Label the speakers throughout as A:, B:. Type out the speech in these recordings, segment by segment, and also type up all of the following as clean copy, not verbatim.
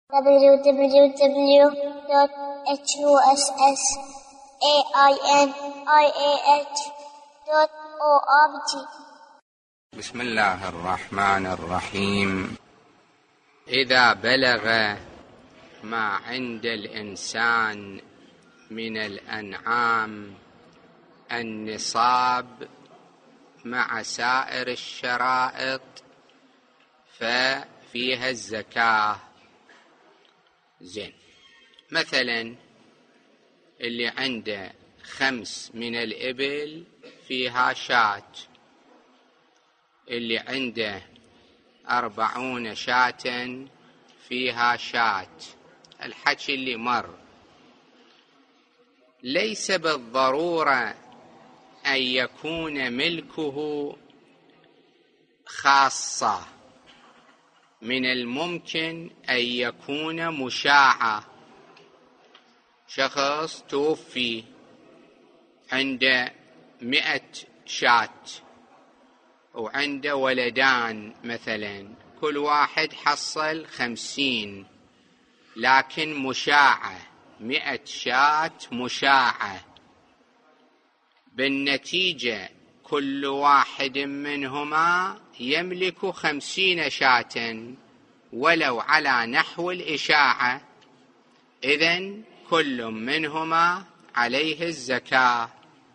A: www.hussainih.org.
B: بسم الله الرحمن الرحيم. إذا بلغ ما عند الإنسان من الأنعام النصاب مع سائر الشرائط ففيها الزكاة. زين، مثلا اللي عنده 5 من الإبل فيها شاة، اللي عنده 40 شاة فيها شاة، الحكي اللي مر. ليس بالضرورة أن يكون ملكه خاصة، من الممكن أن يكون مشاعة. شخص توفي عنده 100 شاة وعنده ولدان مثلا، كل واحد حصل 50، لكن مشاعة، 100 شاة مشاعة. بالنتيجة كل واحد منهما يملك 50 شاة ولو على نحو الإشاعة، إذن كل منهما عليه الزكاة.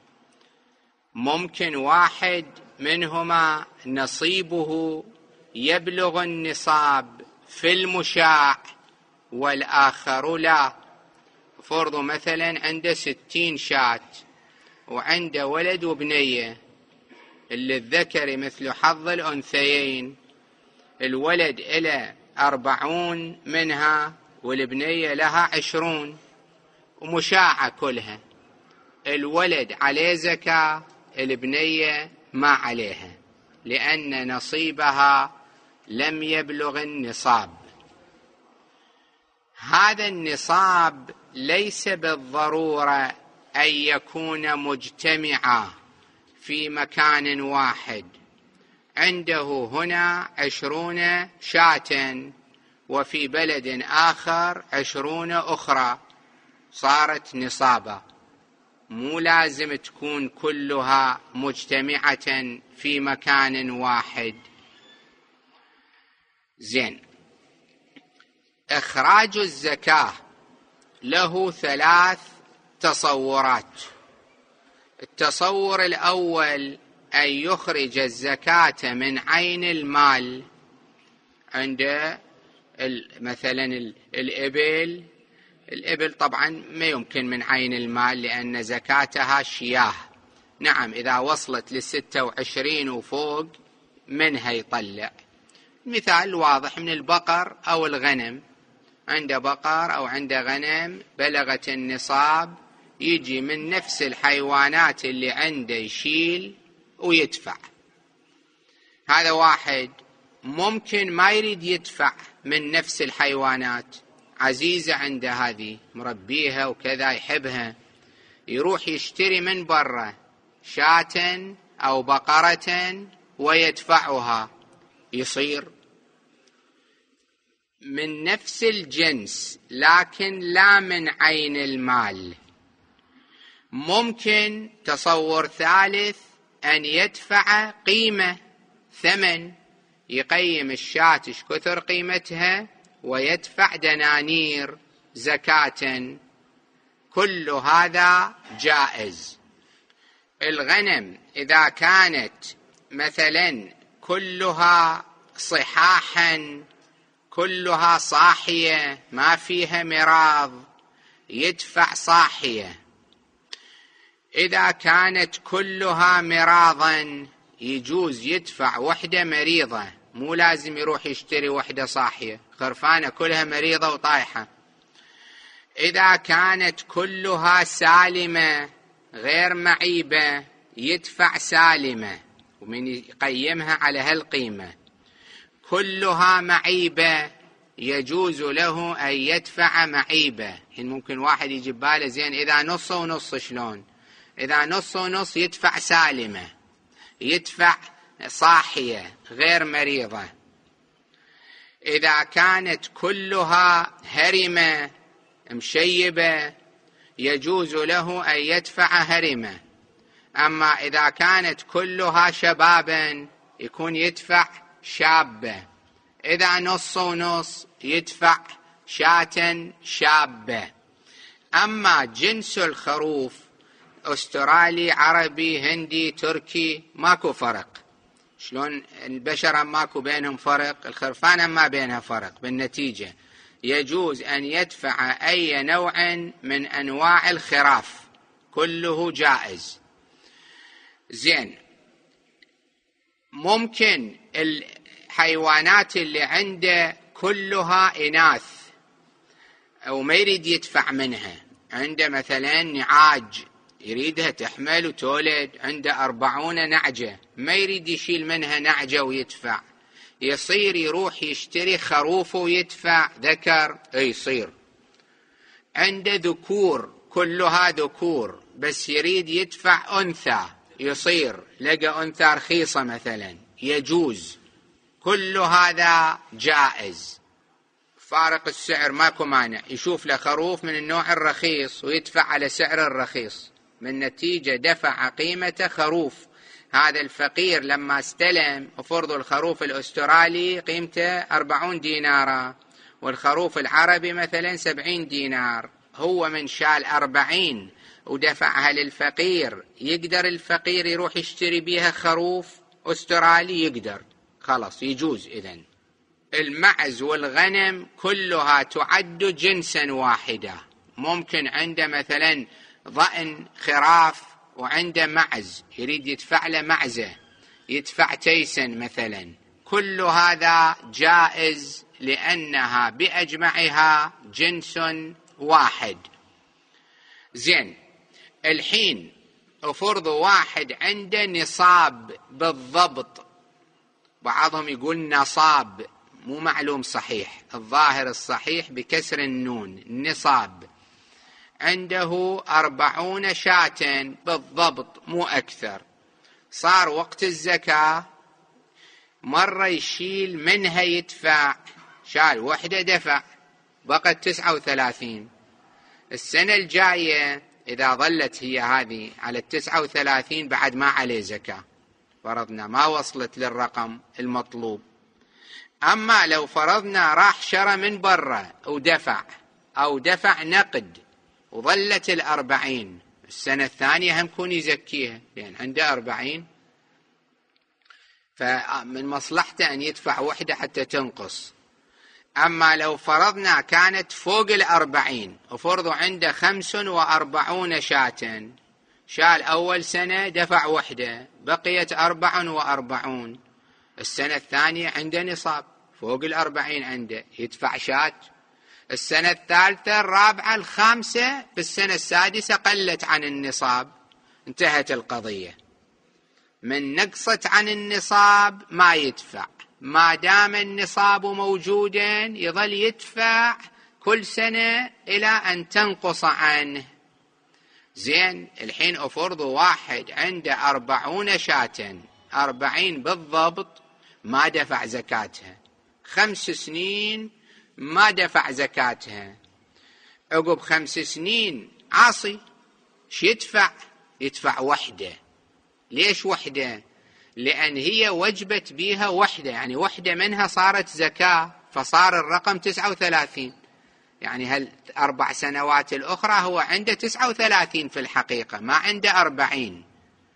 B: ممكن واحد منهما نصيبه يبلغ النصاب في المشاع والآخر لا. فرض مثلا عنده 60 شاة وعنده ولد وبنية، اللي الذكر مثل حظ الأنثيين، الولد إلى 40 منها والبنية لها 20 ومشاعة كلها. الولد عليه زكاة، البنية ما عليها، لأن نصيبها لم يبلغ النصاب. هذا النصاب ليس بالضرورة أن يكون مجتمعا في مكان واحد. عنده هنا 20 شاة وفي بلد آخر 20 أخرى، صارت نصابا. مو لازم تكون كلها مجتمعة في مكان واحد. زين، إخراج الزكاة له 3 تصورات. التصور الأول أن يخرج الزكاة من عين المال. عند مثلا الإبل طبعا ما يمكن من عين المال لأن زكاتها شياه. نعم، إذا وصلت 26 وفوق منها يطلع. مثال واضح من البقر أو الغنم، عنده بقر أو عنده غنم بلغت النصاب، يجي من نفس الحيوانات اللي عنده يشيل ويدفع. هذا واحد. ممكن ما يريد يدفع من نفس الحيوانات، عزيزة عنده هذه مربيها وكذا يحبها، يروح يشتري من برا شاة أو بقرة ويدفعها، يصير من نفس الجنس لكن لا من عين المال. ممكن تصور ثالث أن يدفع قيمة، ثمن، يقيم الشاة ايش كثر قيمتها ويدفع دنانير زكاة. كل هذا جائز. الغنم إذا كانت مثلا كلها صحاحا، كلها صاحية ما فيها مراض، يدفع صاحية. إذا كانت كلها مراضا يجوز يدفع وحدة مريضة، مو لازم يروح يشتري وحدة صاحية، خرفانة كلها مريضة وطايحة. إذا كانت كلها سالمة غير معيبة يدفع سالمة ومن يقيمها على هالقيمة. كلها معيبة يجوز له أن يدفع معيبة. يعني ممكن واحد يجيب باله زين إذا نص ونص شلون؟ إذا نص ونص يدفع سالمة، يدفع صاحية غير مريضة. إذا كانت كلها هرمة مشيبة يجوز له أن يدفع هرمة، أما إذا كانت كلها شبابا يكون يدفع شابة، إذا نص ونص يدفع شاة شابة. أما جنس الخروف أسترالي عربي هندي تركي ماكو فرق. شلون البشر ماكو بينهم فرق، الخرفان ما بينها فرق. بالنتيجة يجوز أن يدفع أي نوع من أنواع الخراف، كله جائز. زين، ممكن الحيوانات اللي عنده كلها إناث أو ما يريد يدفع منها، عنده مثلا نعاج يريدها تحمل وتولد، عنده 40 نعجة ما يريد يشيل منها نعجة ويدفع، يصير يروح يشتري خروف ويدفع ذكر، يصير. عنده ذكور كلها ذكور بس يريد يدفع أنثى، يصير. لقى أنثى رخيصة مثلا، يجوز. كل هذا جائز، فارق السعر ماكو مانع، يشوف له خروف من النوع الرخيص ويدفع على سعر الرخيص، من نتيجة دفع قيمة خروف. هذا الفقير لما استلم وفرض الخروف الأسترالي قيمته 40 دينار والخروف العربي مثلا 70 دينار، هو من شال 40 ودفعها للفقير، يقدر الفقير يروح يشتري بيها خروف أسترالي؟ يقدر، خلاص يجوز. إذن المعز والغنم كلها تعد جنسا واحدا. ممكن عنده مثلا ضأن خراف وعنده معز يريد يدفع له معزة، يدفع تيسا مثلا، كل هذا جائز لأنها بأجمعها جنس واحد. زين، الحين أفرض واحد عنده نصاب بالضبط، بعضهم يقول نصاب، مو معلوم صحيح، الظاهر الصحيح بكسر النون، نصاب، عنده 40 شاة بالضبط مو أكثر. صار وقت الزكاة، مرة يشيل منها يدفع، شال وحدة دفع بقت 39. السنة الجاية إذا ظلت هي هذه على 39 بعد ما عليه زكاة، فرضنا ما وصلت للرقم المطلوب. أما لو فرضنا راح شرى من برا ودفع أو دفع نقد وظلت 40، السنة الثانية هم كون يزكيها لأن عنده 40، فمن مصلحته أن يدفع وحدة حتى تنقص. أما لو فرضنا كانت فوق 40 وفرضوا عنده 45 شاة، شال أول سنة دفع وحدة بقيت 44، السنة الثانية عنده نصاب فوق 40 عنده يدفع شاة، السنة الثالثة الرابعة الخامسة بالسنة السادسة قلت عن النصاب، انتهت القضية. من نقصت عن النصاب ما يدفع، ما دام النصاب موجودا يظل يدفع كل سنة إلى أن تنقص عنه. زين، الحين أفرض واحد عنده 40 شاة، 40 بالضبط ما دفع زكاتها، 5 سنين ما دفع زكاتها، عقب 5 سنين عاصي، شو يدفع؟ يدفع وحدة. ليش وحدة؟ لأن هي وجبت بيها وحدة، يعني وحدة منها صارت زكاة، فصار الرقم 39. يعني هال4 سنوات الأخرى هو عنده 39 في الحقيقة، ما عنده 40.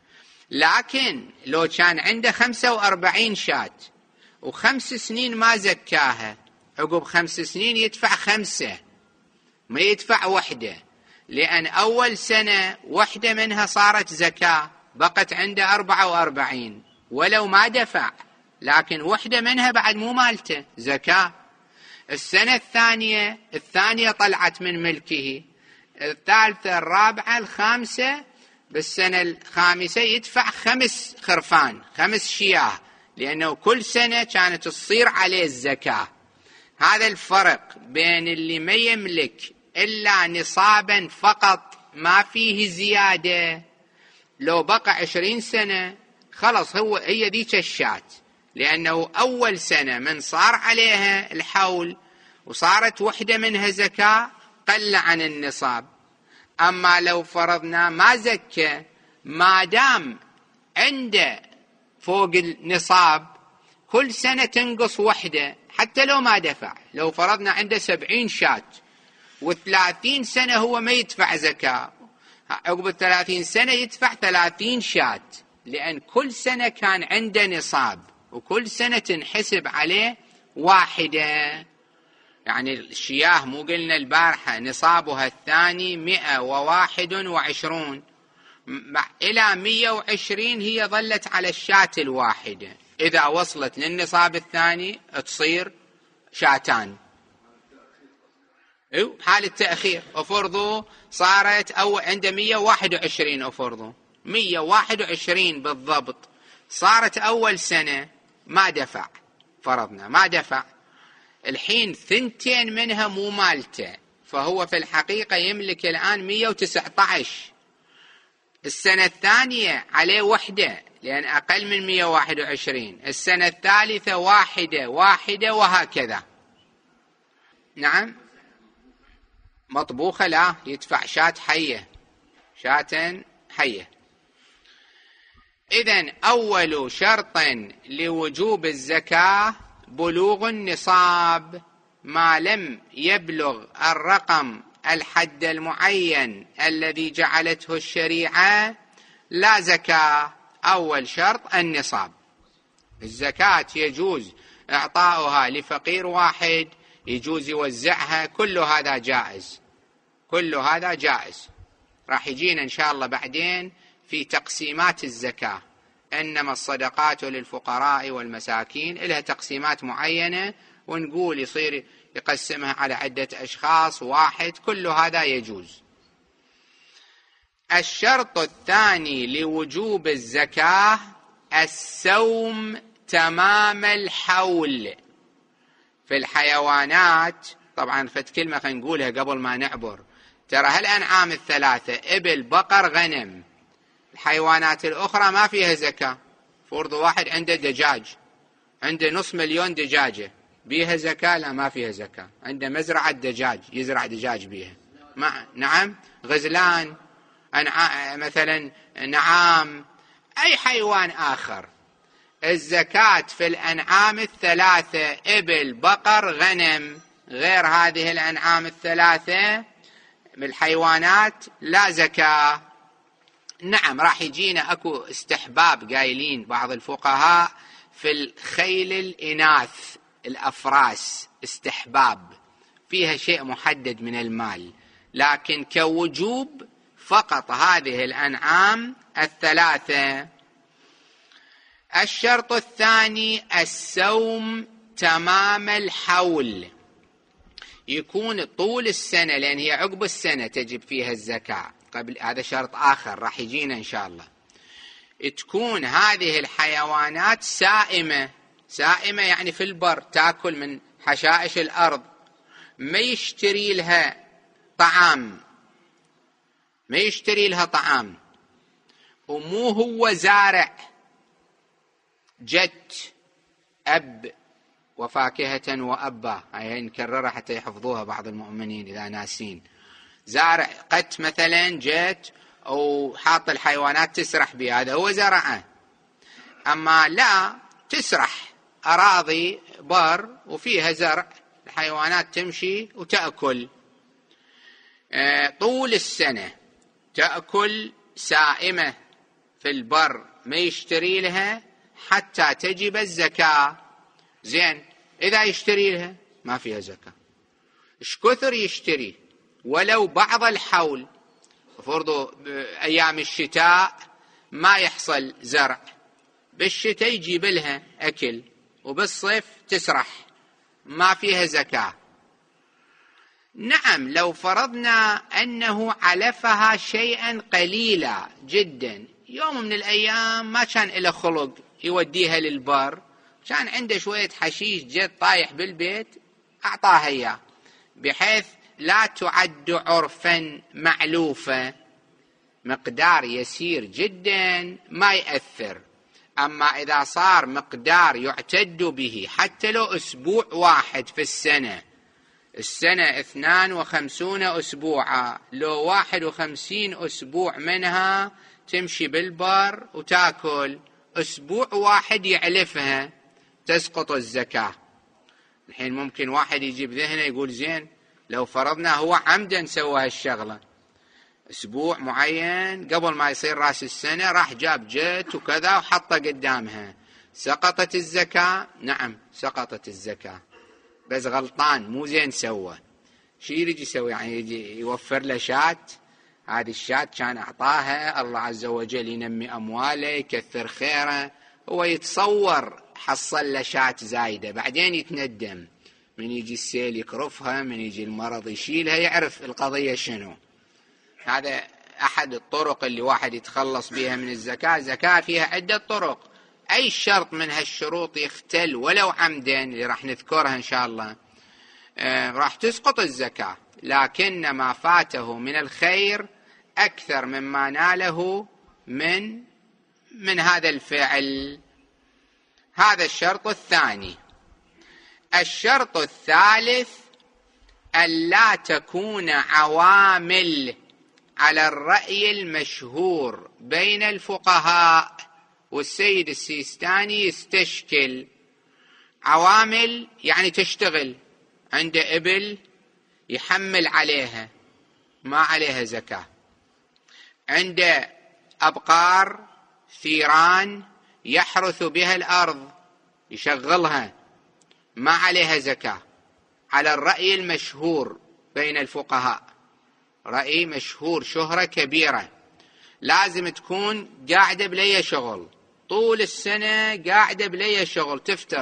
B: لكن لو كان عنده 45 شاة و5 سنين ما زكاها، عقب 5 سنين يدفع 5، ما يدفع وحدة، لأن أول سنة وحدة منها صارت زكاة بقت عنده 44 ولو ما دفع، لكن وحدة منها بعد مو مالته زكاة. السنة الثانية طلعت من ملكه، الثالثة الرابعة الخامسة، بالسنة الخامسة يدفع 5 خرفان 5 شياه، لأنه كل سنة كانت تصير عليه الزكاة. هذا الفرق بين اللي ما يملك إلا نصابا فقط ما فيه زيادة، لو بقى 20 سنة خلص هي ذيك الشاة، لأنه أول سنة من صار عليها الحول وصارت وحدة منها زكاة قل عن النصاب. أما لو فرضنا ما زكى ما دام عنده فوق النصاب كل سنة تنقص وحدة حتى لو ما دفع. لو فرضنا عنده 70 شاة و30 سنة هو ما يدفع زكاة، عقب 30 سنة يدفع 30 شاة، لأن كل سنة كان عنده نصاب وكل سنة تنحسب عليه واحدة. يعني الشياه مو قلنا البارحة نصابها الثاني 121 إلى 120 هي ظلت على الشاة الواحدة. إذا وصلت للنصاب الثاني تصير شاتان. حال التأخير أفرضوا صارت أو عنده 121 أفرضوا 121 بالضبط، صارت أول سنة ما دفع، فرضنا ما دفع، الحين 2 منها مو مالته، فهو في الحقيقة يملك الآن 119. السنة الثانية عليه وحدة لأن أقل من 121، السنة الثالثة واحدة وهكذا. نعم مطبوخة لا، يدفع شاة حية، شاة حية. إذن أول شرط لوجوب الزكاة بلوغ النصاب، ما لم يبلغ الرقم الحد المعين الذي جعلته الشريعة لا زكاة. أول شرط النصاب. الزكاة يجوز إعطاؤها لفقير واحد، يجوز يوزعها، كل هذا جائز، كل هذا جائز. راح يجينا إن شاء الله بعدين في تقسيمات الزكاة، إنما الصدقات للفقراء والمساكين لها تقسيمات معينة، ونقول يصير يقسمها على عدة أشخاص واحد، كل هذا يجوز. الشرط الثاني لوجوب الزكاة السوم تمام الحول. في الحيوانات طبعا فت كلمة خلينا نقولها قبل ما نعبر، ترى هالأنعام الثلاثة إبل بقر غنم، الحيوانات الأخرى ما فيها زكاة. فرض واحد عنده دجاج، عنده 500,000 دجاجة، بيها زكاة؟ لا ما فيها زكاة. عنده مزرعة دجاج يزرع دجاج بيها. نعم غزلان مثلا نعام أي حيوان آخر. الزكاة في الأنعام الثلاثة إبل بقر غنم، غير هذه الأنعام الثلاثة من الحيوانات لا زكاة. نعم راح يجينا أكو استحباب قايلين بعض الفقهاء في الخيل الإناث الأفراس، استحباب فيها شيء محدد من المال، لكن كوجوب فقط هذه الأنعام الثلاثة. الشرط الثاني السوم تمام الحول، يكون طول السنة، لأن هي عقب السنة تجب فيها الزكاة، قبل هذا شرط آخر راح يجينا إن شاء الله. تكون هذه الحيوانات سائمة، سائمة يعني في البر تأكل من حشائش الأرض، ما يشتري لها طعام، ما يشتري لها طعام، ومو هو زارع جد أب وفاكهة وأبا، هاي نكررها حتى يحفظوها بعض المؤمنين إذا ناسين. زارع قت مثلا جت أو حاط الحيوانات تسرح بها، هذا هو زرعه. أما لا تسرح أراضي بر وفيها زرع، الحيوانات تمشي وتأكل طول السنة، تأكل سائمة في البر، ما يشتري لها حتى تجب الزكاة. زين إذا يشتري لها ما فيها زكاة. إيش كثر يشتري؟ ولو بعض الحول، فرضوا أيام الشتاء ما يحصل زرع، بالشتاء يجيب لها أكل، وبالصيف تسرح، ما فيها زكاة. نعم لو فرضنا أنه علفها شيئا قليلا جدا، يوم من الأيام ما كان له خلق يوديها للبر، كان عنده شوية حشيش جد طايح بالبيت أعطاها إياه، بحيث لا تعد عرفا معلوفة، مقدار يسير جدا ما يأثر. أما إذا صار مقدار يعتد به حتى لو أسبوع واحد في السنة 52 أسبوعا، لو 51 أسبوع منها تمشي بالبر وتاكل، أسبوع واحد يعلفها تسقط الزكاة. الحين ممكن واحد يجي بذهنه يقول زين لو فرضنا هو عمدا سوى هالشغلة، أسبوع معين قبل ما يصير رأس السنة راح جاب جت وكذا وحطه قدامها، سقطت الزكاة؟ نعم سقطت الزكاة، بس غلطان مو زين سوى. شو يريد يسوي؟ يعني يجي يوفر له شاة، هذه الشاة كان أعطاها الله عز وجل ينمي أمواله يكثر خيره، هو يتصور حصل له شاة زايدة، بعدين يتندم، من يجي السيل يكرفها، من يجي المرض يشيلها، يعرف القضية شنو. هذا أحد الطرق اللي واحد يتخلص بها من الزكاة. زكاة فيها عدة طرق، أي شرط من هالشروط يختل ولو عمدا اللي راح نذكرها إن شاء الله راح تسقط الزكاة، لكن ما فاته من الخير أكثر مما ناله من هذا الفعل. هذا الشرط الثاني. الشرط الثالث ألا تكون عوامل على الرأي المشهور بين الفقهاء، والسيد السيستاني يستشكل عوامل يعني تشتغل، عنده إبل يحمل عليها ما عليها زكاة، عنده أبقار ثيران يحرث بها الأرض يشغلها ما عليها زكاة. على الرأي المشهور بين الفقهاء، رأي مشهور شهرة كبيرة، لازم تكون قاعدة بلي شغل طول السنة، قاعدة بلي شغل،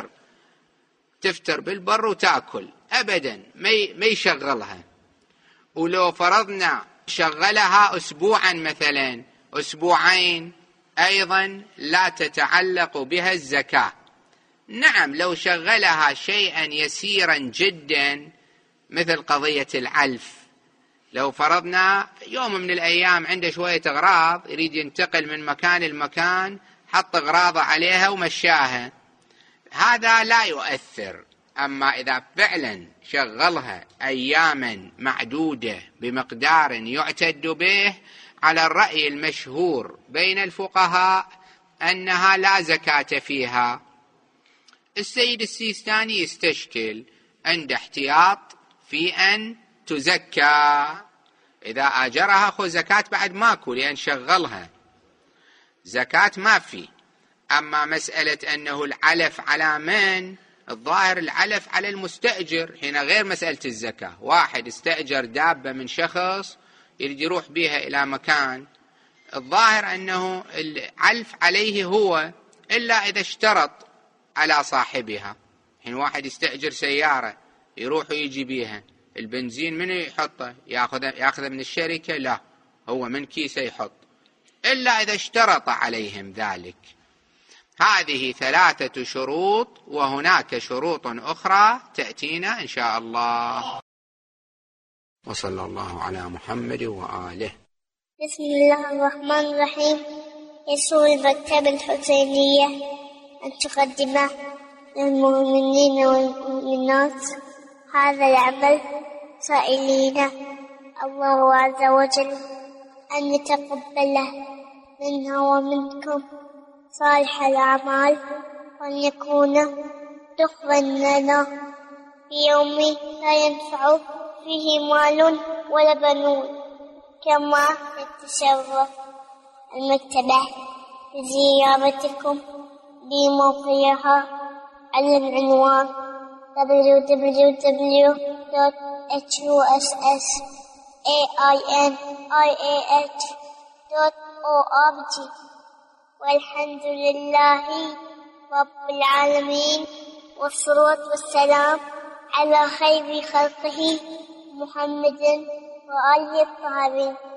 B: تفتر بالبر وتأكل أبدا ما يشغلها. ولو فرضنا شغلها أسبوعا مثلا أسبوعين أيضا لا تتعلق بها الزكاة. نعم لو شغلها شيئا يسيرا جدا مثل قضية العلف، لو فرضنا يوم من الأيام عنده شوية أغراض يريد ينتقل من مكان لمكان، حط أغراضه عليها ومشاها، هذا لا يؤثر. أما إذا فعلا شغلها أياما معدودة بمقدار يعتد به، على الرأي المشهور بين الفقهاء أنها لا زكاة فيها. السيد السيستاني يستشكل، عنده احتياط في أن تزكى، إذا آجرها خذ زكاة بعد ماكو لأن شغلها، زكاة ما في. أما مسألة أنه العلف على من؟ الظاهر العلف على المستأجر، هنا غير مسألة الزكاة. واحد استأجر دابة من شخص يريد يروح بها إلى مكان، الظاهر أنه العلف عليه هو، إلا إذا اشترط على صاحبها. حين واحد يستأجر سيارة يروح ويجي بيها، البنزين منو يحطه؟ يأخذ من الشركة؟ لا، هو من كيسه يحط، إلا إذا اشترط عليهم ذلك. هذه 3 شروط، وهناك شروط أخرى تأتينا إن شاء الله. وصلى الله على محمد وآله.
A: بسم الله الرحمن الرحيم. يسر المكتبة الحسينية أن تقدم للمؤمنين والمؤمنات هذا العمل سائلين الله عز وجل أن يتقبله منا ومنكم صالح الأعمال، وأن يكون تقبل لنا في يوم لا ينفع فيه مال ولا بنون. كما يتشرف المكتبة بزيارتكم بموقعها على العنوان www.husainiah.org. والحمد لله رب العالمين، والصلاة والسلام على خير خلقه محمد وآله الطاهرين.